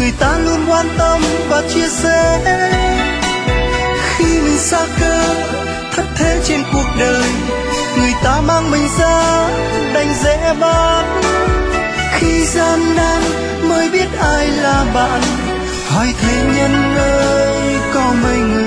người ta luôn quan tâm và chia sẻ. Khi mình xa cơ thất thế trên cuộc đời, người ta mang mình ra đành dễ bắt. Khi gian nan mới biết ai là bạn, hỏi thế nhân ơi có mấy người